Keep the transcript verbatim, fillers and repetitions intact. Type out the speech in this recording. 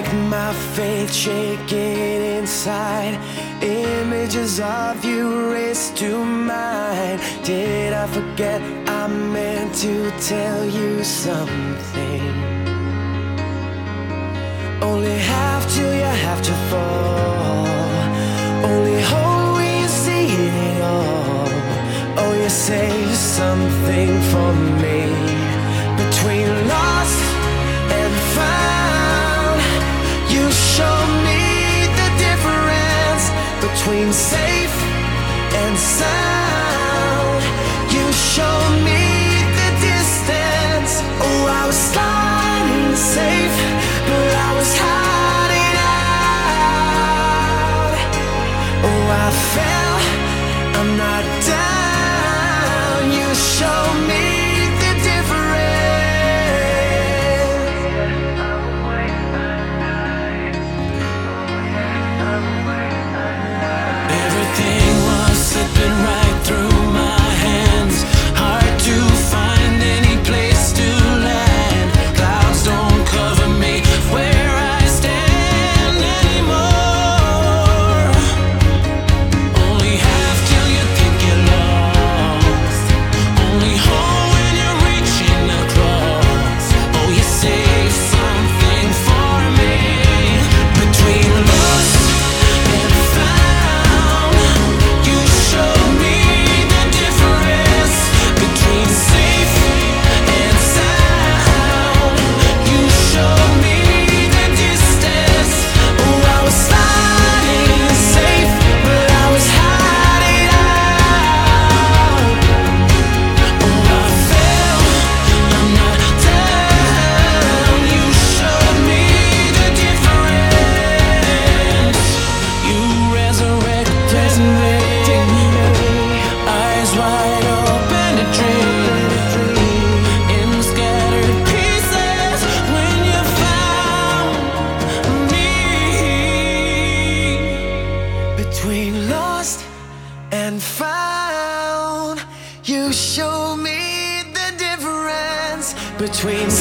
break my faith, shaking inside. Images of you race to mine. Did I forget I meant to tell you something? Only half till you have to fall. Only hope when you see it all. Oh, you saved something for me. Between lost and found, you show me the difference between safe and sound. You show me the distance. Oh, I was sliding safe, but I was hiding out. Oh, I fell, I'm not down. You show me the difference. Everything was slipping right through my hands. Hard to find any place to land. Clouds don't cover me where I stand anymore. Only half till you think you're lost. Only whole when you're reaching across. Oh, you saved something for me. Between lost and found, you show me the difference between safe and sound. You show me the distance. Oh, I was sliding safe, but I was hiding out. Oh, I fell, I'm not down. You showed me the difference. You resurrected me, eyes wide open to dream. In scattered pieces when you found me. Between lost and found, you show me the difference between